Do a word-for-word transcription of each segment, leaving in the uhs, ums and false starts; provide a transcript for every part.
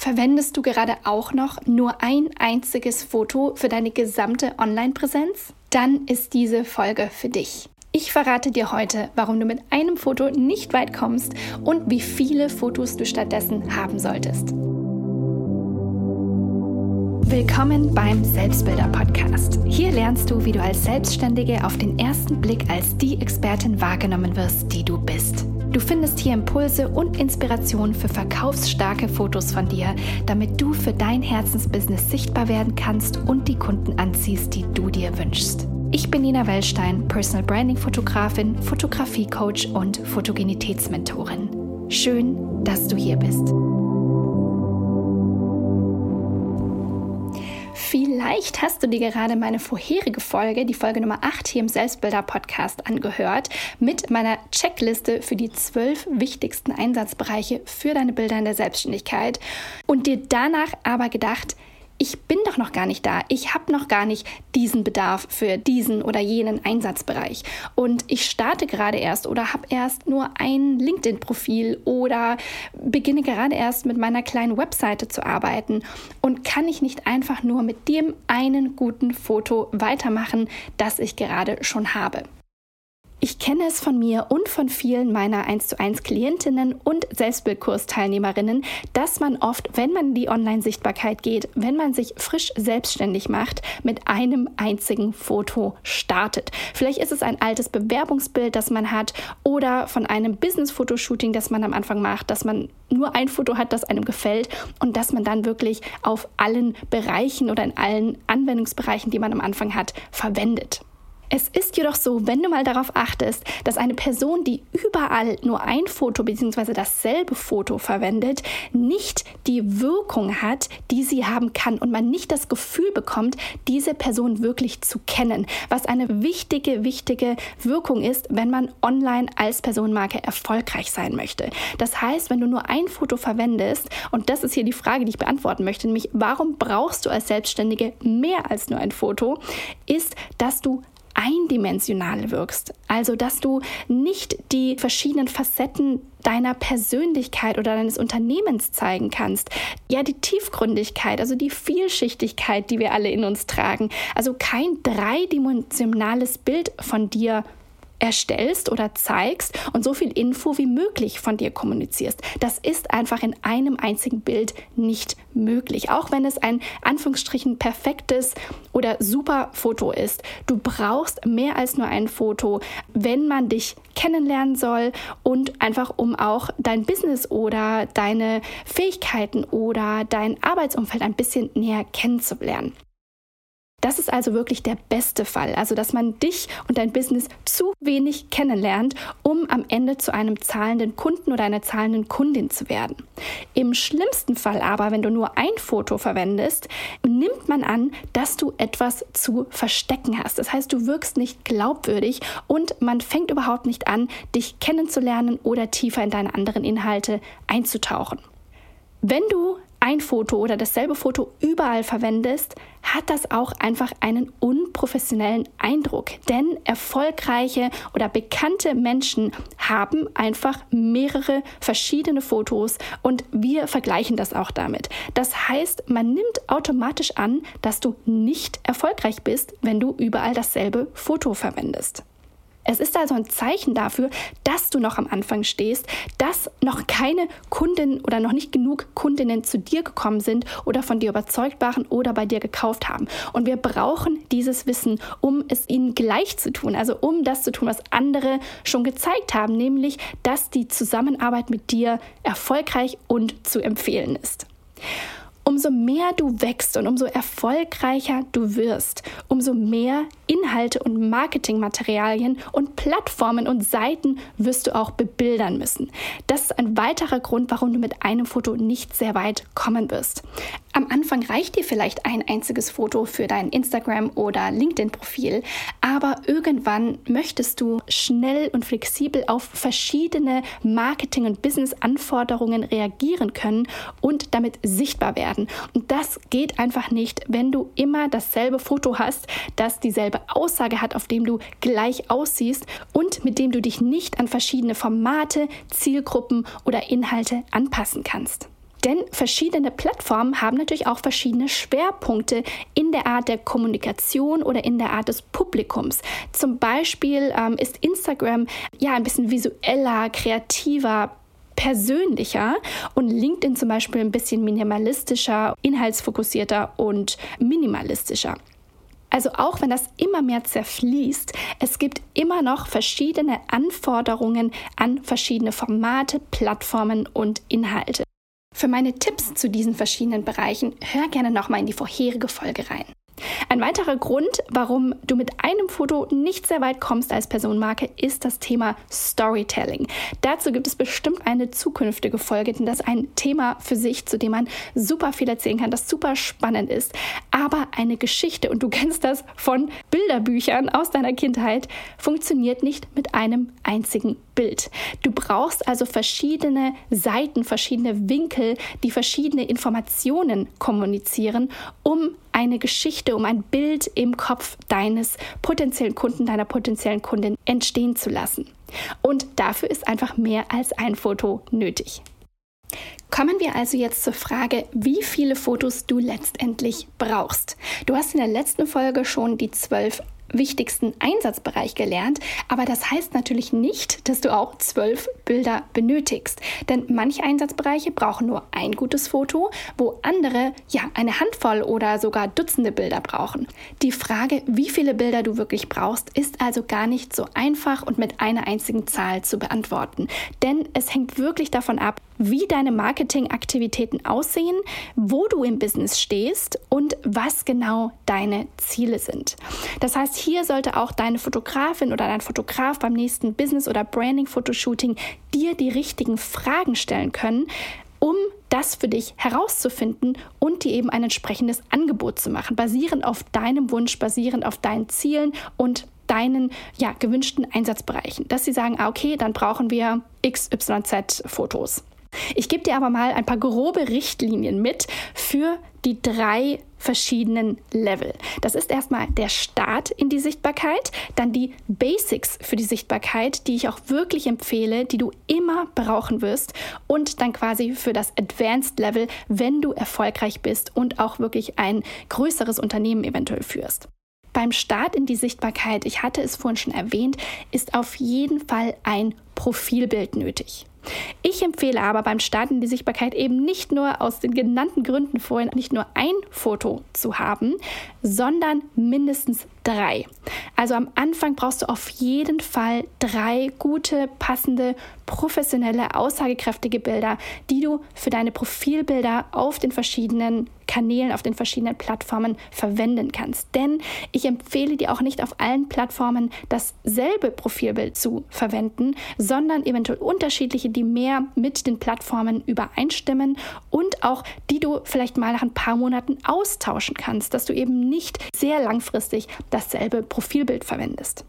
Verwendest du gerade auch noch nur ein einziges Foto für deine gesamte Online-Präsenz? Dann ist diese Folge für dich. Ich verrate dir heute, warum du mit einem Foto nicht weit kommst und wie viele Fotos du stattdessen haben solltest. Willkommen beim Selbstbilder-Podcast. Hier lernst du, wie du als Selbstständige auf den ersten Blick als die Expertin wahrgenommen wirst, die du bist. Du findest hier Impulse und Inspiration für verkaufsstarke Fotos von dir, damit du für dein Herzensbusiness sichtbar werden kannst und die Kunden anziehst, die du dir wünschst. Ich bin Nina Wellstein, Personal Branding Fotografin, Fotografie-Coach und Fotogenitätsmentorin. Schön, dass du hier bist. Vielleicht hast du dir gerade meine vorherige Folge, die Folge Nummer acht hier im Selbstbilder-Podcast angehört, mit meiner Checkliste für die zwölf wichtigsten Einsatzbereiche für deine Bilder in der Selbstständigkeit und dir danach aber gedacht, ich bin doch noch gar nicht da. Ich habe noch gar nicht diesen Bedarf für diesen oder jenen Einsatzbereich. Und ich starte gerade erst oder habe erst nur ein LinkedIn-Profil oder beginne gerade erst mit meiner kleinen Webseite zu arbeiten. Und kann ich nicht einfach nur mit dem einen guten Foto weitermachen, das ich gerade schon habe? Ich kenne es von mir und von vielen meiner eins zu eins Klientinnen und Selbstbildkursteilnehmerinnen, dass man oft, wenn man in die Online-Sichtbarkeit geht, wenn man sich frisch selbstständig macht, mit einem einzigen Foto startet. Vielleicht ist es ein altes Bewerbungsbild, das man hat, oder von einem Business-Fotoshooting, das man am Anfang macht, dass man nur ein Foto hat, das einem gefällt und dass man dann wirklich auf allen Bereichen oder in allen Anwendungsbereichen, die man am Anfang hat, verwendet. Es ist jedoch so, wenn du mal darauf achtest, dass eine Person, die überall nur ein Foto bzw. dasselbe Foto verwendet, nicht die Wirkung hat, die sie haben kann und man nicht das Gefühl bekommt, diese Person wirklich zu kennen, was eine wichtige, wichtige Wirkung ist, wenn man online als Personenmarke erfolgreich sein möchte. Das heißt, wenn du nur ein Foto verwendest, und das ist hier die Frage, die ich beantworten möchte, nämlich warum brauchst du als Selbstständige mehr als nur ein Foto, ist, dass du eindimensional wirkst. Also, dass du nicht die verschiedenen Facetten deiner Persönlichkeit oder deines Unternehmens zeigen kannst. Ja, die Tiefgründigkeit, also die Vielschichtigkeit, die wir alle in uns tragen. Also kein dreidimensionales Bild von dir erstellst oder zeigst und so viel Info wie möglich von dir kommunizierst. Das ist einfach in einem einzigen Bild nicht möglich. Auch wenn es ein Anführungsstrichen perfektes oder super Foto ist. Du brauchst mehr als nur ein Foto, wenn man dich kennenlernen soll und einfach um auch dein Business oder deine Fähigkeiten oder dein Arbeitsumfeld ein bisschen näher kennenzulernen. Das ist also wirklich der beste Fall, also dass man dich und dein Business zu wenig kennenlernt, um am Ende zu einem zahlenden Kunden oder einer zahlenden Kundin zu werden. Im schlimmsten Fall aber, wenn du nur ein Foto verwendest, nimmt man an, dass du etwas zu verstecken hast. Das heißt, du wirkst nicht glaubwürdig und man fängt überhaupt nicht an, dich kennenzulernen oder tiefer in deine anderen Inhalte einzutauchen. Wenn du ein Foto oder dasselbe Foto überall verwendest, hat das auch einfach einen unprofessionellen Eindruck. Denn erfolgreiche oder bekannte Menschen haben einfach mehrere verschiedene Fotos und wir vergleichen das auch damit. Das heißt, man nimmt automatisch an, dass du nicht erfolgreich bist, wenn du überall dasselbe Foto verwendest. Es ist also ein Zeichen dafür, dass du noch am Anfang stehst, dass noch keine Kunden oder noch nicht genug Kundinnen zu dir gekommen sind oder von dir überzeugt waren oder bei dir gekauft haben. Und wir brauchen dieses Wissen, um es ihnen gleich zu tun, also um das zu tun, was andere schon gezeigt haben, nämlich, dass die Zusammenarbeit mit dir erfolgreich und zu empfehlen ist. Umso mehr du wächst und umso erfolgreicher du wirst, umso mehr Inhalte und Marketingmaterialien und Plattformen und Seiten wirst du auch bebildern müssen. Das ist ein weiterer Grund, warum du mit einem Foto nicht sehr weit kommen wirst. Am Anfang reicht dir vielleicht ein einziges Foto für dein Instagram- oder LinkedIn-Profil, aber irgendwann möchtest du schnell und flexibel auf verschiedene Marketing- und Business-Anforderungen reagieren können und damit sichtbar werden. Und das geht einfach nicht, wenn du immer dasselbe Foto hast, das dieselbe Aussage hat, auf dem du gleich aussiehst und mit dem du dich nicht an verschiedene Formate, Zielgruppen oder Inhalte anpassen kannst. Denn verschiedene Plattformen haben natürlich auch verschiedene Schwerpunkte in der Art der Kommunikation oder in der Art des Publikums. Zum Beispiel ähm, ist Instagram ja ein bisschen visueller, kreativer, persönlicher und LinkedIn zum Beispiel ein bisschen minimalistischer, inhaltsfokussierter und minimalistischer. Also auch wenn das immer mehr zerfließt, es gibt immer noch verschiedene Anforderungen an verschiedene Formate, Plattformen und Inhalte. Für meine Tipps zu diesen verschiedenen Bereichen hör gerne nochmal in die vorherige Folge rein. Ein weiterer Grund, warum du mit einem Foto nicht sehr weit kommst als Personenmarke, ist das Thema Storytelling. Dazu gibt es bestimmt eine zukünftige Folge, denn das ist ein Thema für sich, zu dem man super viel erzählen kann, das super spannend ist. Aber eine Geschichte, und du kennst das von Bilderbüchern aus deiner Kindheit, funktioniert nicht mit einem einzigen Bild. Du brauchst also verschiedene Seiten, verschiedene Winkel, die verschiedene Informationen kommunizieren, um eine Geschichte, um ein Bild im Kopf deines potenziellen Kunden, deiner potenziellen Kundin entstehen zu lassen. Und dafür ist einfach mehr als ein Foto nötig. Kommen wir also jetzt zur Frage, wie viele Fotos du letztendlich brauchst. Du hast in der letzten Folge schon die zwölf wichtigsten Einsatzbereich gelernt, aber das heißt natürlich nicht, dass du auch zwölf Bilder benötigst, denn manche Einsatzbereiche brauchen nur ein gutes Foto, wo andere ja eine Handvoll oder sogar Dutzende Bilder brauchen. Die Frage, wie viele Bilder du wirklich brauchst, ist also gar nicht so einfach und mit einer einzigen Zahl zu beantworten, denn es hängt wirklich davon ab, wie deine Marketingaktivitäten aussehen, wo du im Business stehst und was genau deine Ziele sind. Das heißt, hier sollte auch deine Fotografin oder dein Fotograf beim nächsten Business- oder Branding-Fotoshooting dir die richtigen Fragen stellen können, um das für dich herauszufinden und dir eben ein entsprechendes Angebot zu machen, basierend auf deinem Wunsch, basierend auf deinen Zielen und deinen ja, gewünschten Einsatzbereichen. Dass sie sagen, ah, okay, dann brauchen wir X Y Z Fotos. Ich gebe dir aber mal ein paar grobe Richtlinien mit für die drei verschiedenen Level. Das ist erstmal der Start in die Sichtbarkeit, dann die Basics für die Sichtbarkeit, die ich auch wirklich empfehle, die du immer brauchen wirst, und dann quasi für das Advanced Level, wenn du erfolgreich bist und auch wirklich ein größeres Unternehmen eventuell führst. Beim Start in die Sichtbarkeit, ich hatte es vorhin schon erwähnt, ist auf jeden Fall ein Profilbild nötig. Ich empfehle aber beim Start in die Sichtbarkeit eben nicht nur aus den genannten Gründen vorhin nicht nur ein Foto zu haben, sondern mindestens drei. Also am Anfang brauchst du auf jeden Fall drei gute, passende, professionelle, aussagekräftige Bilder, die du für deine Profilbilder auf den verschiedenen Kanälen, auf den verschiedenen Plattformen verwenden kannst. Denn ich empfehle dir auch nicht auf allen Plattformen dasselbe Profilbild zu verwenden, sondern eventuell unterschiedliche, die mehr mit den Plattformen übereinstimmen und auch die du vielleicht mal nach ein paar Monaten austauschen kannst, dass du eben nicht sehr langfristig dasselbe Profilbild verwendest.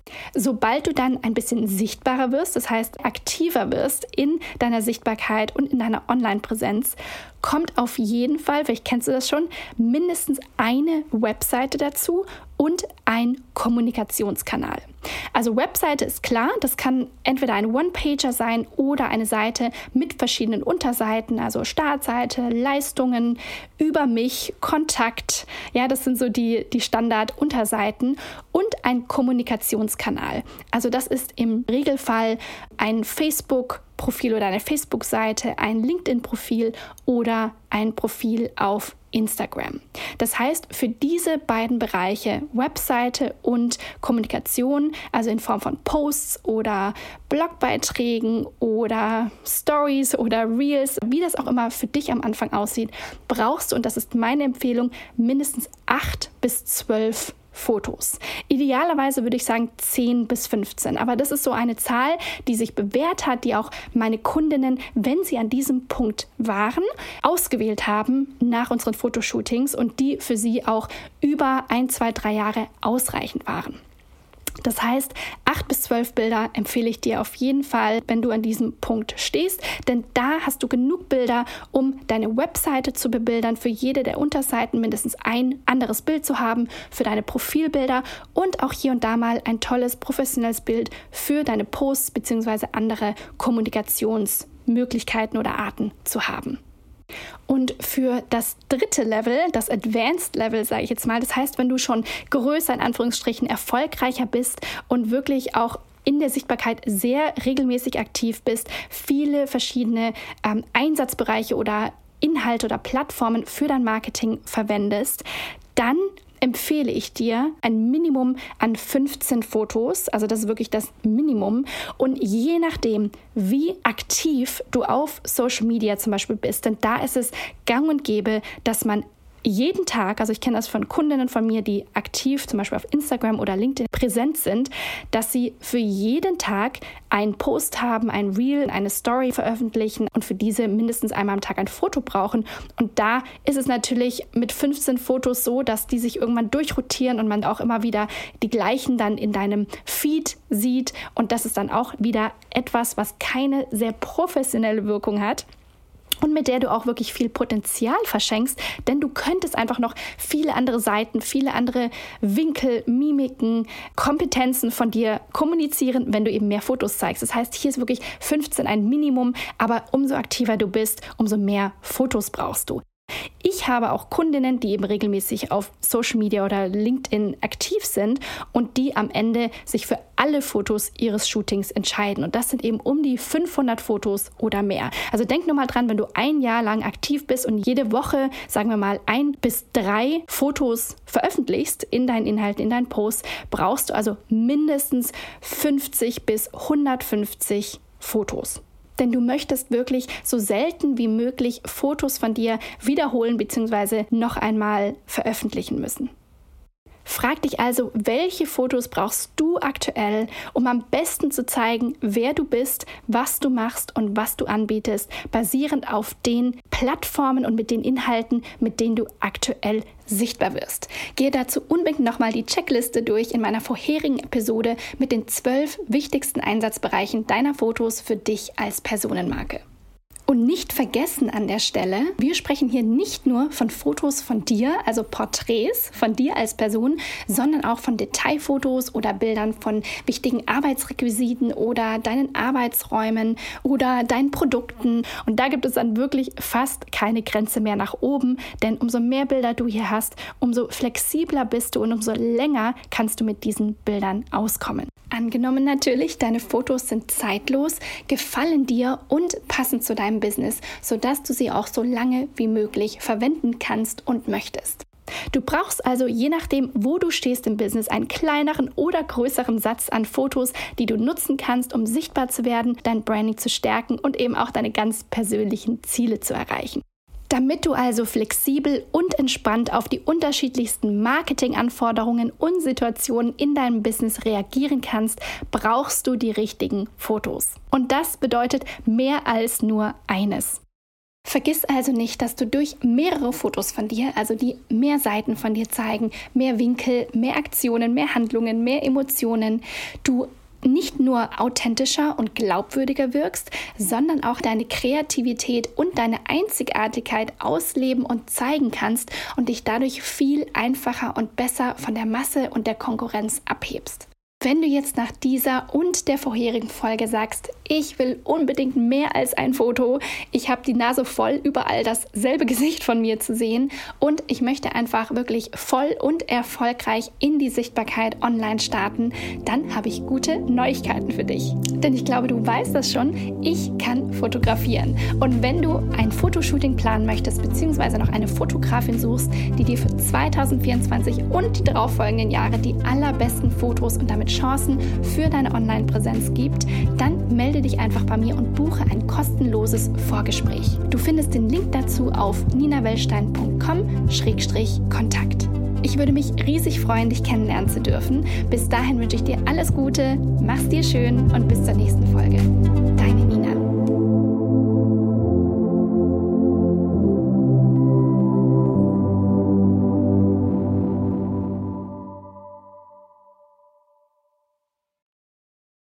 Sobald du dann ein bisschen sichtbarer wirst, das heißt aktiver wirst in deiner Sichtbarkeit und in deiner Online-Präsenz, kommt auf jeden Fall, vielleicht kennst du das schon, mindestens eine Webseite dazu und ein Kommunikationskanal. Also Webseite ist klar, das kann entweder ein One-Pager sein oder eine Seite mit verschiedenen Unterseiten, also Startseite, Leistungen, über mich, Kontakt, ja, das sind so die, die Standard-Unterseiten, und ein Kommunikationskanal. Also das ist im Regelfall ein Facebook-Profil oder eine Facebook-Seite, ein LinkedIn-Profil oder ein Profil auf Instagram. Das heißt, für diese beiden Bereiche, Webseite und Kommunikation, also in Form von Posts oder Blogbeiträgen oder Stories oder Reels, wie das auch immer für dich am Anfang aussieht, brauchst du, und das ist meine Empfehlung, mindestens acht bis zwölf Fotos. Idealerweise würde ich sagen zehn bis fünfzehn, aber das ist so eine Zahl, die sich bewährt hat, die auch meine Kundinnen, wenn sie an diesem Punkt waren, ausgewählt haben nach unseren Fotoshootings und die für sie auch über ein, zwei, drei Jahre ausreichend waren. Das heißt, acht bis zwölf Bilder empfehle ich dir auf jeden Fall, wenn du an diesem Punkt stehst, denn da hast du genug Bilder, um deine Webseite zu bebildern, für jede der Unterseiten mindestens ein anderes Bild zu haben, für deine Profilbilder und auch hier und da mal ein tolles, professionelles Bild für deine Posts bzw. andere Kommunikationsmöglichkeiten oder Arten zu haben. Und für das dritte Level, das Advanced Level, sage ich jetzt mal, das heißt, wenn du schon größer, in Anführungsstrichen, erfolgreicher bist und wirklich auch in der Sichtbarkeit sehr regelmäßig aktiv bist, viele verschiedene ähm, Einsatzbereiche oder Inhalte oder Plattformen für dein Marketing verwendest, dann empfehle ich dir ein Minimum an fünfzehn Fotos, also das ist wirklich das Minimum. Und je nachdem, wie aktiv du auf Social Media zum Beispiel bist, denn da ist es gang und gäbe, dass man jeden Tag, also ich kenne das von Kundinnen von mir, die aktiv zum Beispiel auf Instagram oder LinkedIn präsent sind, dass sie für jeden Tag einen Post haben, ein Reel, eine Story veröffentlichen und für diese mindestens einmal am Tag ein Foto brauchen. Und da ist es natürlich mit fünfzehn Fotos so, dass die sich irgendwann durchrotieren und man auch immer wieder die gleichen dann in deinem Feed sieht. Und das ist dann auch wieder etwas, was keine sehr professionelle Wirkung hat. Und mit der du auch wirklich viel Potenzial verschenkst, denn du könntest einfach noch viele andere Seiten, viele andere Winkel, Mimiken, Kompetenzen von dir kommunizieren, wenn du eben mehr Fotos zeigst. Das heißt, hier ist wirklich fünfzehn ein Minimum, aber umso aktiver du bist, umso mehr Fotos brauchst du. Ich habe auch Kundinnen, die eben regelmäßig auf Social Media oder LinkedIn aktiv sind und die am Ende sich für alle Fotos ihres Shootings entscheiden. Und das sind eben um die fünfhundert Fotos oder mehr. Also denk nur mal dran, wenn du ein Jahr lang aktiv bist und jede Woche, sagen wir mal, ein bis drei Fotos veröffentlichst in deinen Inhalten, in deinen Posts, brauchst du also mindestens fünfzig bis hundertfünfzig Fotos. Denn du möchtest wirklich so selten wie möglich Fotos von dir wiederholen bzw. noch einmal veröffentlichen müssen. Frag dich also, welche Fotos brauchst du aktuell, um am besten zu zeigen, wer du bist, was du machst und was du anbietest, basierend auf den Plattformen und mit den Inhalten, mit denen du aktuell sichtbar wirst. Gehe dazu unbedingt nochmal die Checkliste durch in meiner vorherigen Episode mit den zwölf wichtigsten Einsatzbereichen deiner Fotos für dich als Personenmarke. Und nicht vergessen an der Stelle, wir sprechen hier nicht nur von Fotos von dir, also Porträts von dir als Person, sondern auch von Detailfotos oder Bildern von wichtigen Arbeitsrequisiten oder deinen Arbeitsräumen oder deinen Produkten. Und da gibt es dann wirklich fast keine Grenze mehr nach oben, denn umso mehr Bilder du hier hast, umso flexibler bist du und umso länger kannst du mit diesen Bildern auskommen. Angenommen natürlich, deine Fotos sind zeitlos, gefallen dir und passen zu deinem Business, sodass du sie auch so lange wie möglich verwenden kannst und möchtest. Du brauchst also je nachdem, wo du stehst im Business, einen kleineren oder größeren Satz an Fotos, die du nutzen kannst, um sichtbar zu werden, dein Branding zu stärken und eben auch deine ganz persönlichen Ziele zu erreichen. Damit du also flexibel und entspannt auf die unterschiedlichsten Marketinganforderungen und Situationen in deinem Business reagieren kannst, brauchst du die richtigen Fotos. Und das bedeutet mehr als nur eines. Vergiss also nicht, dass du durch mehrere Fotos von dir, also die mehr Seiten von dir zeigen, mehr Winkel, mehr Aktionen, mehr Handlungen, mehr Emotionen, du nicht nur authentischer und glaubwürdiger wirkst, sondern auch deine Kreativität und deine Einzigartigkeit ausleben und zeigen kannst und dich dadurch viel einfacher und besser von der Masse und der Konkurrenz abhebst. Wenn du jetzt nach dieser und der vorherigen Folge sagst, ich will unbedingt mehr als ein Foto, ich habe die Nase voll, überall dasselbe Gesicht von mir zu sehen und ich möchte einfach wirklich voll und erfolgreich in die Sichtbarkeit online starten, dann habe ich gute Neuigkeiten für dich. Denn ich glaube, du weißt das schon, ich kann fotografieren. Und wenn du ein Fotoshooting planen möchtest, beziehungsweise noch eine Fotografin suchst, die dir für zweitausendvierundzwanzig und die darauffolgenden Jahre die allerbesten Fotos und damit Chancen für deine Online-Präsenz gibt, dann melde dich einfach bei mir und buche ein kostenloses Vorgespräch. Du findest den Link dazu auf ninawellstein punkt com Schrägstrich Kontakt. Ich würde mich riesig freuen, dich kennenlernen zu dürfen. Bis dahin wünsche ich dir alles Gute, mach's dir schön und bis zur nächsten Folge. Deine